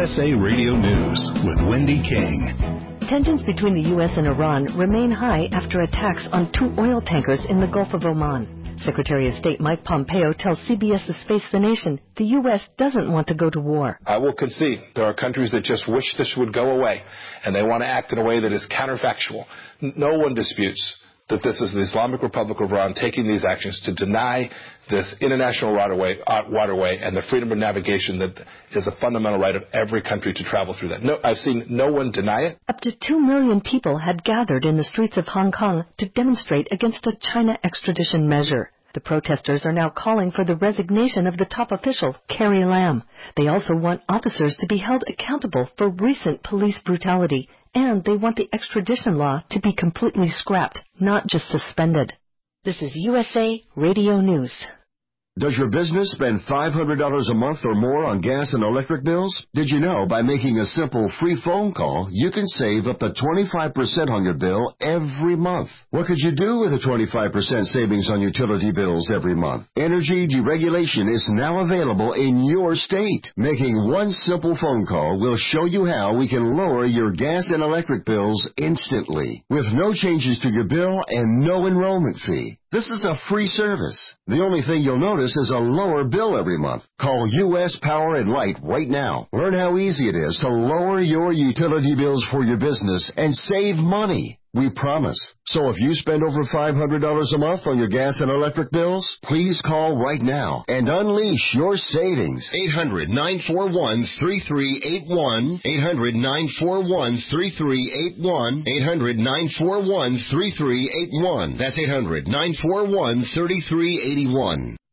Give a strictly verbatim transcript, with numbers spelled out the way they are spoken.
S A Radio News with Wendy King. Tensions between the U S and Iran remain high after attacks on two oil tankers in the Gulf of Oman. Secretary of State Mike Pompeo tells CBS's Face the Nation the U S doesn't want to go to war. I will concede there are countries that just wish this would go away, and they want to act in a way that is counterfactual. No one disputes that this is the Islamic Republic of Iran taking these actions to deny this international waterway, uh, waterway and the freedom of navigation that is a fundamental right of every country to travel through that. No, I've seen no one deny it. Up to two million people had gathered in the streets of Hong Kong to demonstrate against a China extradition measure. The protesters are now calling for the resignation of the top official, Carrie Lam. They also want officers to be held accountable for recent police brutality, and they want the extradition law to be completely scrapped, not just suspended. This is U S A Radio News. Does your business spend five hundred dollars a month or more on gas and electric bills? Did you know by making a simple free phone call, you can save up to twenty-five percent on your bill every month? What could you do with a twenty-five percent savings on utility bills every month? Energy deregulation is now available in your state. Making one simple phone call will show you how we can lower your gas and electric bills instantly, with no changes to your bill and no enrollment fee. This is a free service. The only thing you'll notice is a lower bill every month. Call U S Power and Light right now. Learn how easy it is to lower your utility bills for your business and save money. We promise. So if you spend over five hundred dollars a month on your gas and electric bills, please call right now and unleash your savings. eight hundred, nine four one, three three eight one. eight hundred, nine four one, three three eight one. eight hundred, nine four one, three three eight one. That's eight hundred, nine four one, three three eight one.